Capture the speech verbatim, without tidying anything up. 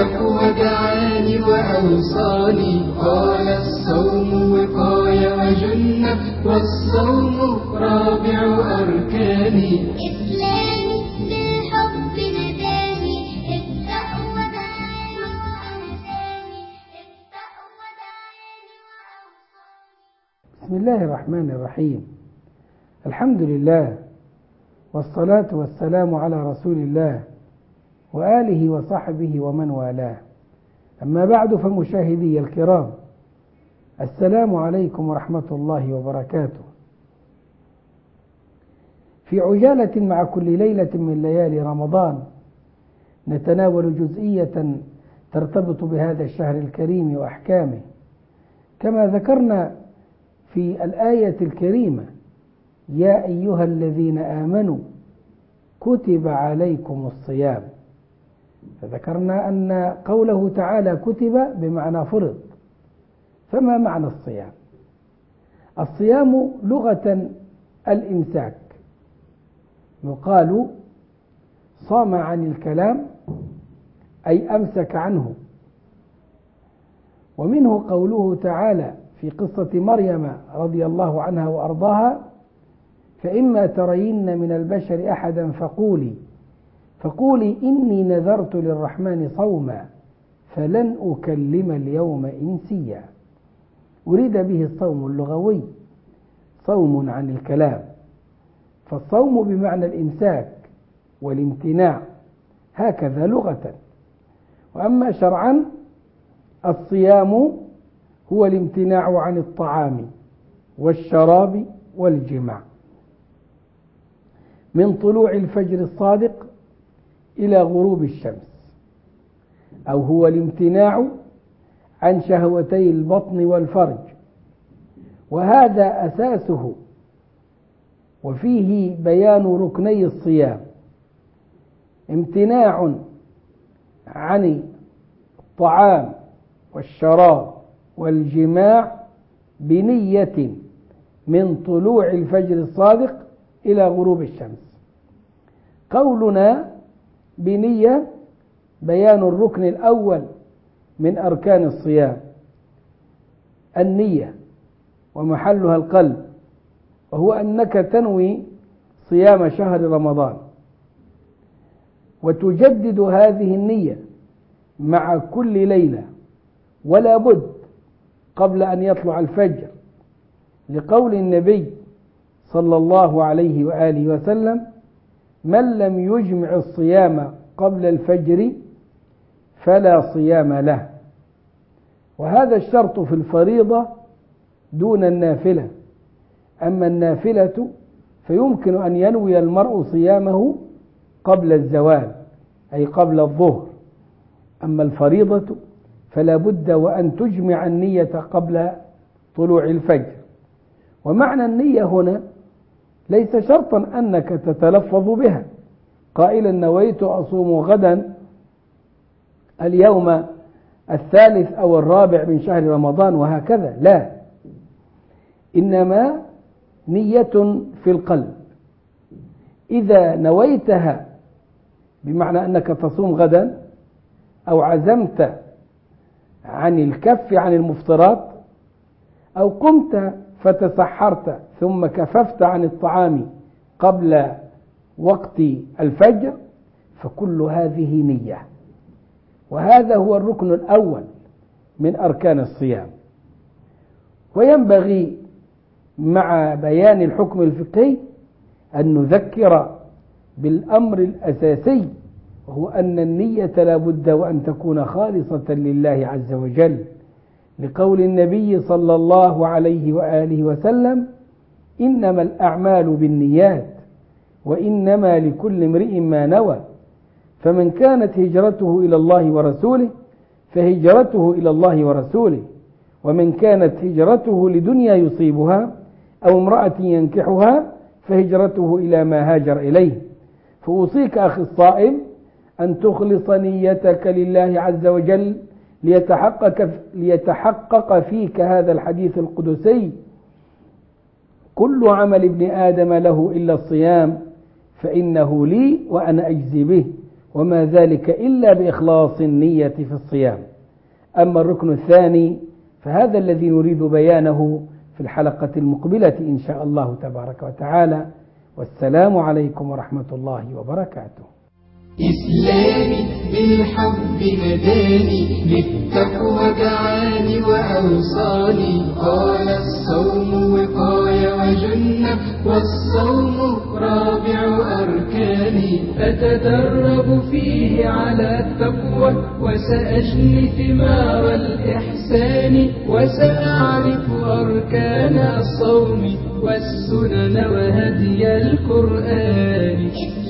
التقوى دعاني وأوصاني. قال الصوم وقاية وجنة والصوم رابع أركاني. إسلامي بالحب نداني ابدأ ودعاني وأنساني ابدأ ودعاني وأوصاني. بسم الله الرحمن الرحيم. الحمد لله والصلاة والسلام على رسول الله وآله وصحبه ومن والاه. أما بعد، فمشاهدي الكرام، السلام عليكم ورحمة الله وبركاته. في عجالة مع كل ليلة من ليالي رمضان نتناول جزئية ترتبط بهذا الشهر الكريم وأحكامه، كما ذكرنا في الآية الكريمة: يا أيها الذين آمنوا كتب عليكم الصيام. فذكرنا أن قوله تعالى كتب بمعنى فرض. فما معنى الصيام؟ الصيام لغة الإمساك، يقال صام عن الكلام أي أمسك عنه. ومنه قوله تعالى في قصة مريم رضي الله عنها وأرضاها: فإما ترين من البشر أحدا فقولي فقولي إني نذرت للرحمن صوما فلن أكلم اليوم إنسيا. أريد به الصوم اللغوي، صوم عن الكلام، فالصوم بمعنى الإمساك والامتناع، هكذا لغة. وأما شرعا، الصيام هو الامتناع عن الطعام والشراب والجماع من طلوع الفجر الصادق إلى غروب الشمس، أو هو الامتناع عن شهوتي البطن والفرج، وهذا أساسه. وفيه بيان ركني الصيام: امتناع عن الطعام والشراب والجماع بنية من طلوع الفجر الصادق إلى غروب الشمس. قولنا بنية بيان الركن الأول من أركان الصيام، النية، ومحلها القلب، وهو أنك تنوي صيام شهر رمضان، وتجدد هذه النية مع كل ليلة ولا بد قبل أن يطلع الفجر، لقول النبي صلى الله عليه وآله وسلم: من لم يجمع الصيام قبل الفجر فلا صيام له. وهذا الشرط في الفريضة دون النافلة. أما النافلة فيمكن أن ينوي المرء صيامه قبل الزوال، أي قبل الظهر. أما الفريضة فلا بد وأن تجمع النية قبل طلوع الفجر. ومعنى النية هنا ليس شرطا أنك تتلفظ بها قائلا: نويت أصوم غدا اليوم الثالث أو الرابع من شهر رمضان وهكذا، لا، إنما نية في القلب. إذا نويتها بمعنى أنك تصوم غدا، أو عزمت عن الكف عن المفطرات، أو قمت فتسحرت ثم كففت عن الطعام قبل وقت الفجر، فكل هذه نية. وهذا هو الركن الأول من أركان الصيام. وينبغي مع بيان الحكم الفقهي أن نذكر بالأمر الأساسي، وهو أن النية لا بد وأن تكون خالصة لله عز وجل، لقول النبي صلى الله عليه وآله وسلم: إنما الأعمال بالنيات وإنما لكل امرئ ما نوى. فمن كانت هجرته إلى الله ورسوله فهجرته إلى الله ورسوله، ومن كانت هجرته لدنيا يصيبها أو امرأة ينكحها فهجرته إلى ما هاجر إليه. فأوصيك أخي الصائم أن تخلص نيتك لله عز وجل ليتحقق, ليتحقق فيك هذا الحديث القدسي: كل عمل ابن آدم له إلا الصيام فإنه لي وأنا أجزي به، وما ذلك إلا بإخلاص النية في الصيام. أما الركن الثاني فهذا الذي نريد بيانه في الحلقة المقبلة إن شاء الله تبارك وتعالى. والسلام عليكم ورحمة الله وبركاته. إسلامي بالحب نداني، للتقوى دعاني وأوصاني. قال الصوم وقاية وجنة، والصوم رابع أركاني. أتدرب فيه على التقوى، وسأجني ثمار الإحسان. وسأعرف أركان الصوم، والسنن وهدي القرآن.